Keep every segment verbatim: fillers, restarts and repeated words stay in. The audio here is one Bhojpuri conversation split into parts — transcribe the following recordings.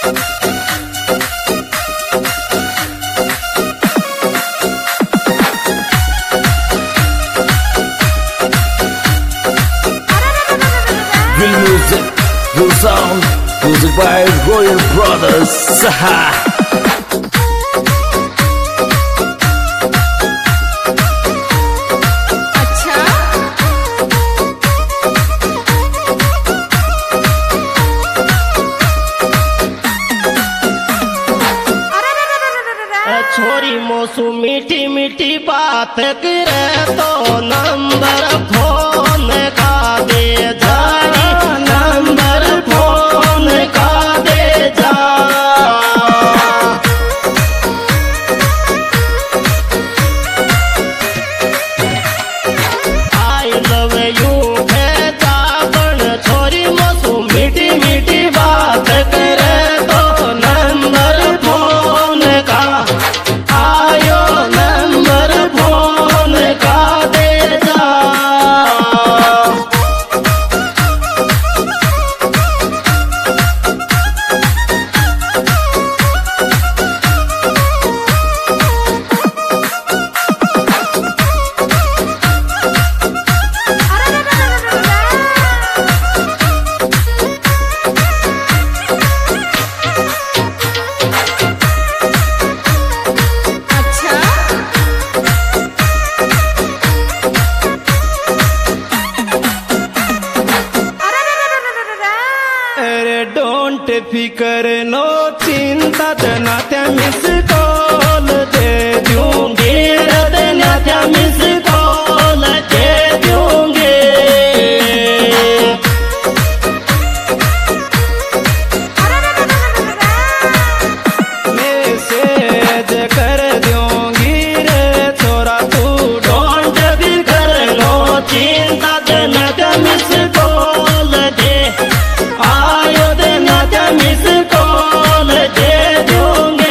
Real music, real sound, music by Royal Brothers. Saha. छोरी मोसू मीठी मीठी बात करे तो नंबर फोन का दे जानी, नंबर फोन का दे जा। आई लव यू है जाबण छोरी मोसू मीठी मीठी बात करे तो नंबर फोन का आयो, नंबर फोन का दे जा। डोंट फिकर नो चिंता देना त्या मिस कॉल दे दूंगी, देना त्या मिस कॉल दे दूंगी। मैसेज कर दूंगी रे छोरा तू डोंट फिकर नो चिंता देना त्या मिस कॉल दे आयो, देना क्या मिस कॉल दे दूंगी।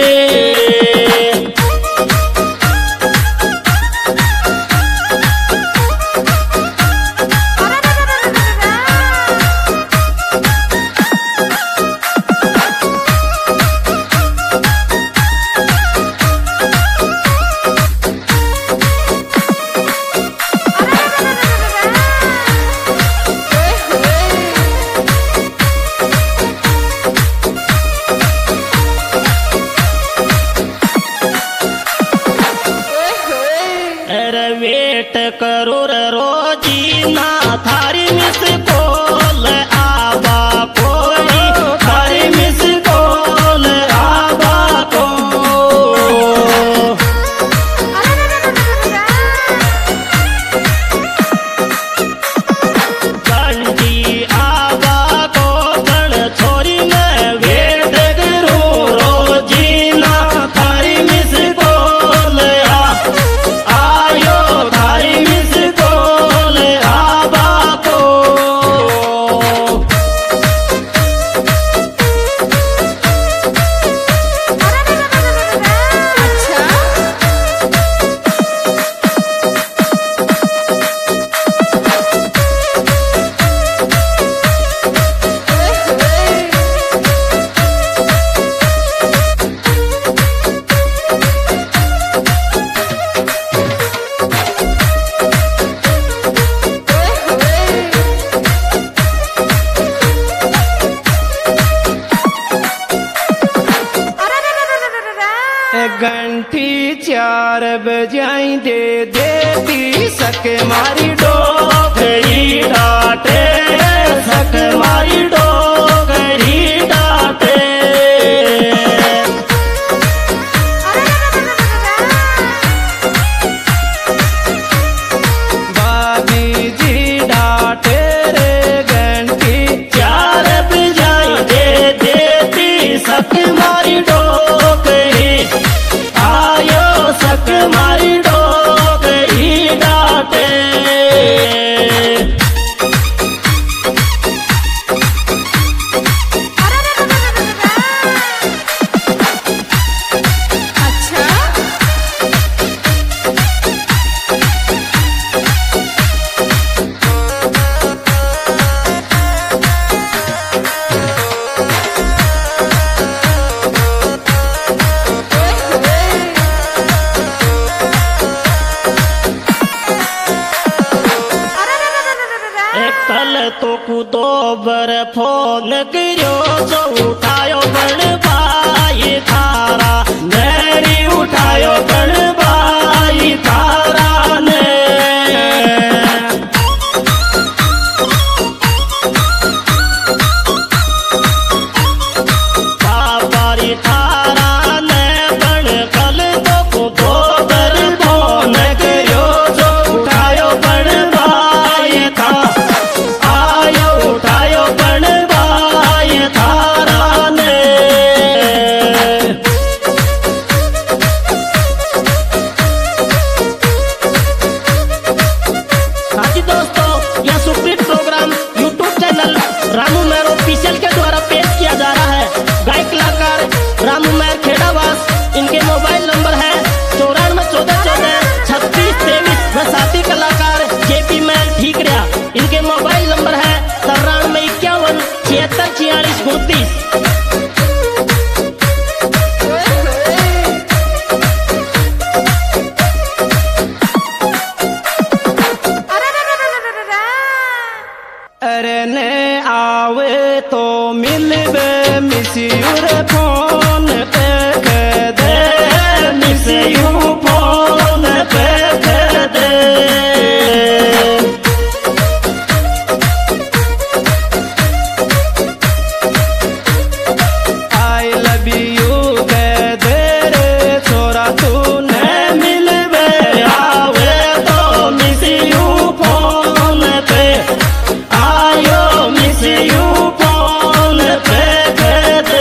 अरे वेट करो रे रोजी ना थारी मिस कॉल आबा कोई, थारी मिस कॉल आबा को। घंटी आबा को गण छोरी में वेट करूं रोजी ना थारी मिस कॉल आ आयो, थारी मिस कॉल आबा को। घंटी चार बजाई दे देती सके मारी डोगरी डाटे, सके मारी डोगरी डाटे। बाबी जी डाटे रे घंटी चार बजाई दे देती सके मारी डोगरी आयो, सक मारी डोगरी डाटे। करो जो उठायो पण भाई थारा नेरी उठायो पण भाई थारा ने बाबारी थारा ने पण कल तो दो दर फोन करो जो उठायो पण भाई था आयो उठायो पण भाई थारा ने हाँ जी दोस्तों, यह superhit program YouTube channel Ramu Mehar official के द्वारा पेश किया जा रहा है। गायक कलाकार रामू मेहर खेड़ावास, इनके मोबाइल नंबर है चौरानवे चौदह चौदह छत्तीस तेईस व साथी कलाकार जेपी मेहर ठीकरिया, इनके मोबाइल नंबर है तिरानवे इक्यावन छिहत्तर छियालीस उनतीस। अरे ने आवे तो मिलवे मिसियूर फोन पे कह दे मिसियू फोन पे कह दे आई लव यू कह दे रे छोरा तूने मिलवे आवे तो मिसियू फोन पे आयो मिस यू फोन पे कह दे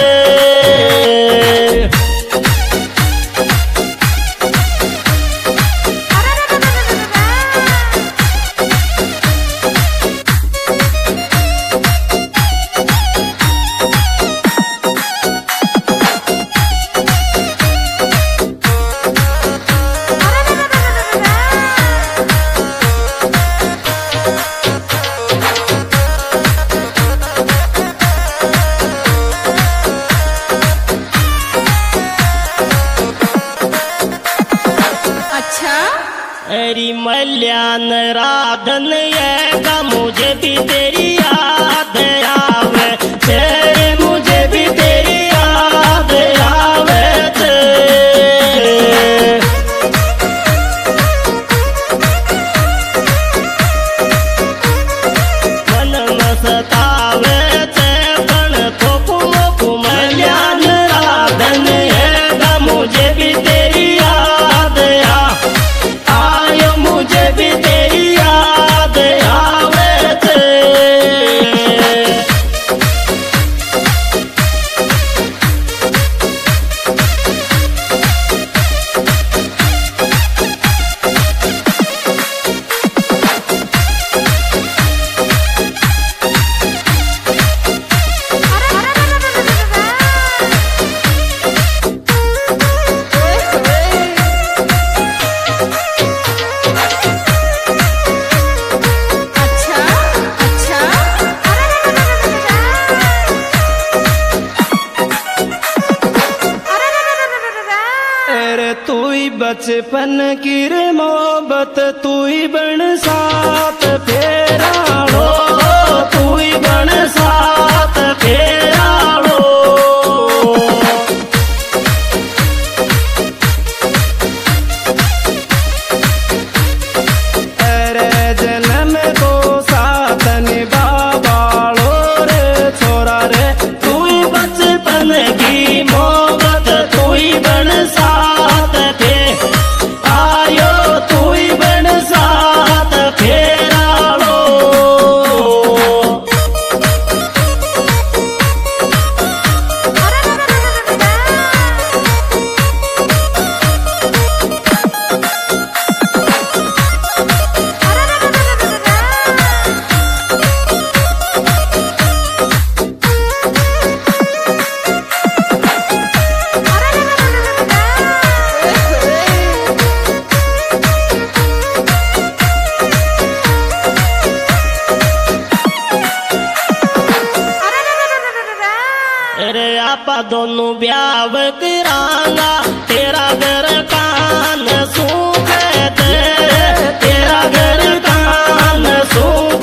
तेरी मल्यान राधन ये का मुझे भी तेरी याद आवे तेरे मुझे भी तेरी याद आवे तेरे मन मस्तावे ते पण थोपू मोकू मल्यान राधन ये का मुझे भी तेरी याद आ आयो मुझे भी तेरी याद आवे थे तू ही बचपन की रे मोहब्बत तू ही बन साथ फेरा हो तू ही बन साथ फेरा हो अरे जन्म को साथ निभावालो रे छोरा रे तू ही बचपन की मोहब्बत तू ही बन साथ आयो तू ही बन साथ फेरा लो आपा दोनों ब्याह करांगा तेरा घर कान सूखे दे तेरा घर कान सूखे